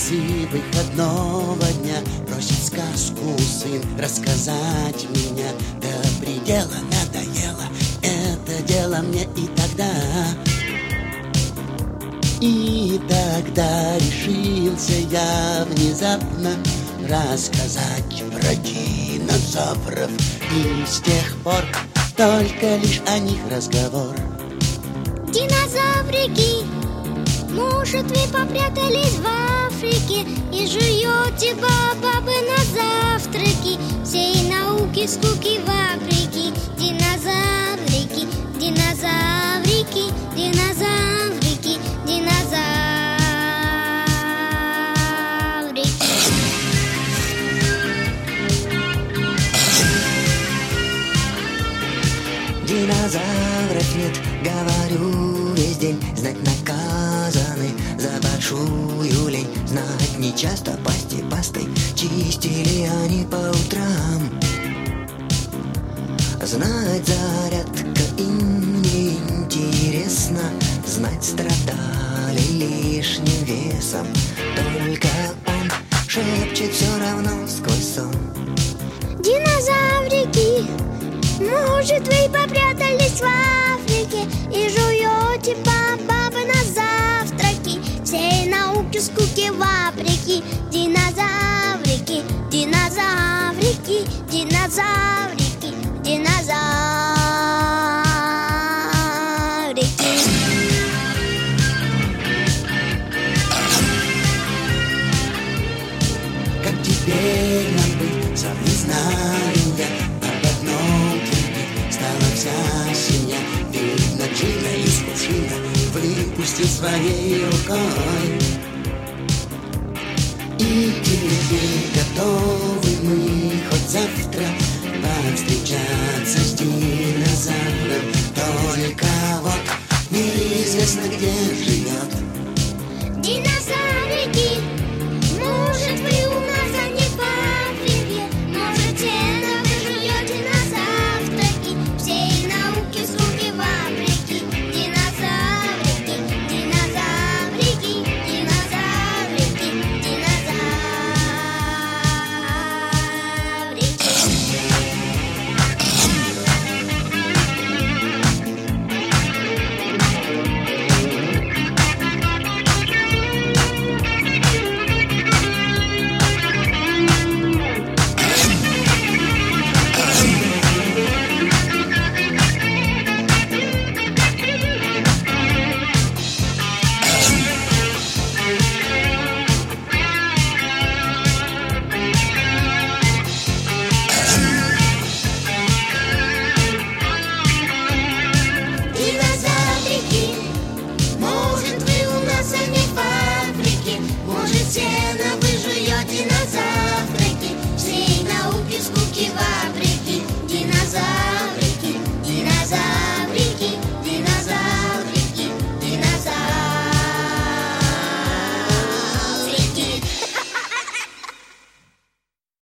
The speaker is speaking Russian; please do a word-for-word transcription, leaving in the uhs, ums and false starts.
часы выходного дня просит сказку сын рассказать меня. До предела надоело это дело мне и тогда. И тогда решился я внезапно рассказать про динозавров. И с тех пор только лишь о них разговор. Динозаврики, может, вы попрятались в Африке и жуете бабабы на завтраки? Всей науки скуки вопреки. Динозаврики, динозаврики, динозаврики, динозаврики. Динозавров нет, говорю весь день. Знать наказаны за большую лень. Знать нечасто пасти пастой чистили они по утрам. Знать зарядка им не интересно. Знать страдали лишним весом. Только он шепчет все равно сквозь сон. Динозаврики, может, вы попрятались в Африке и жуете бабабы на завтраки? Всей науки скуки вопреки. Динозаврики, динозаврики, динозаврики, динозаврики. Как теперь нам быть, сам не знаю я. Об одном тебе стала вся семья. Видно, Джина из кувшина выпустил своей рукой. И теперь готовы мы хоть завтра повстречаться с динозавром. Только вот неизвестно, где жить.